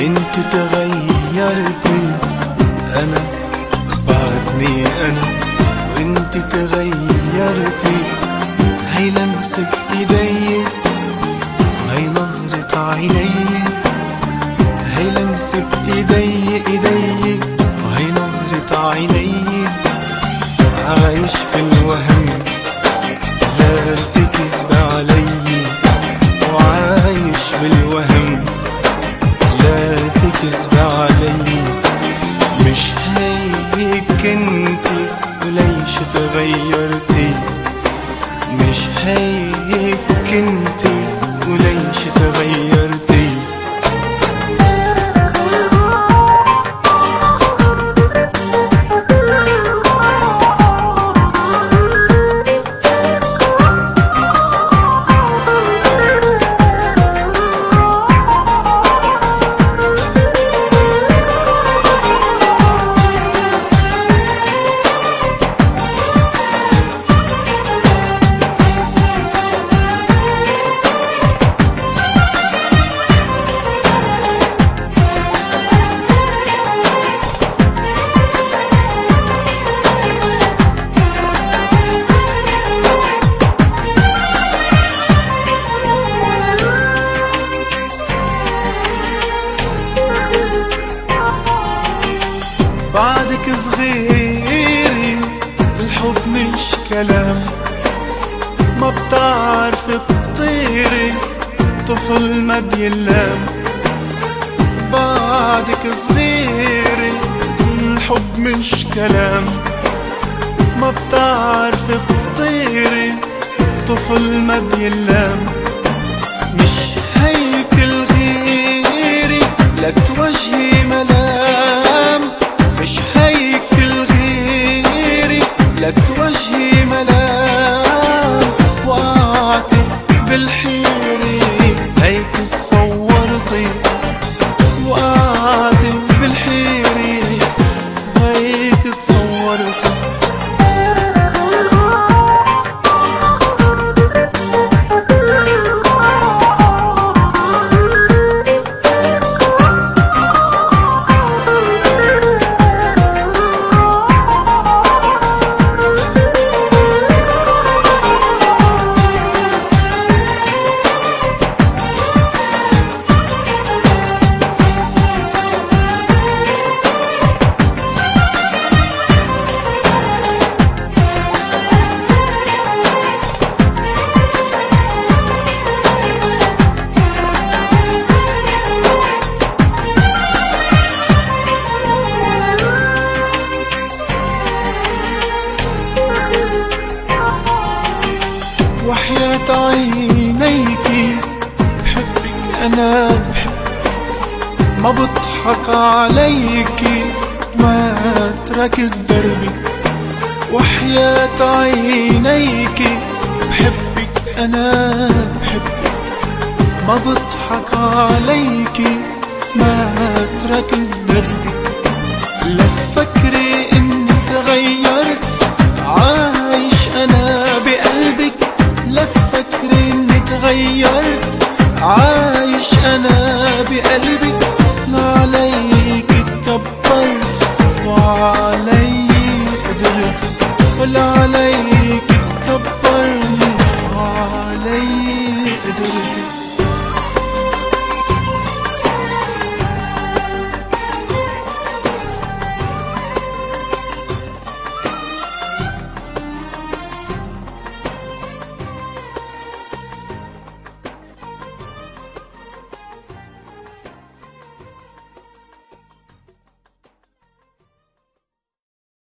انت تغيرتي، انا بعدني انا وانت تغيرتي. هي لمسة ايدي، هي نظرة عيني، هي لمسة ايدي وهي نظرة عيني. عايش بالوهم لا تكذب علي، وعايش بالوهم لا تكذب علي. مش هيك انتي وليش تغيرتي، مش هيك انتي وليش تغيرتي. بعدك صغيري الحب مش كلام، ما بتعرف تطيري طفل ما بيلام. بعدك صغيري الحب مش كلام، ما بتعرف تطيري طفل ما بيلام. مش هيك الغيري لا توجهي ملام، مش هيك الغيري لا توجهي ملام. وقعتي بالحيري هيك تصورتي، وقعتي بالحيري هيك تصورتي. وحياة عينيكي بحبك أنا بحبك، ما بضحك عليكي ما تركت دربك. وحياة عينيكي بحبك أنا بحبك، ما بضحك عليكي ما تركت دربك. لا تفكري إني تغيرت، عايش أنا بقلبك. لا تفكري إني تغيرت، عايش أنا بقلبك.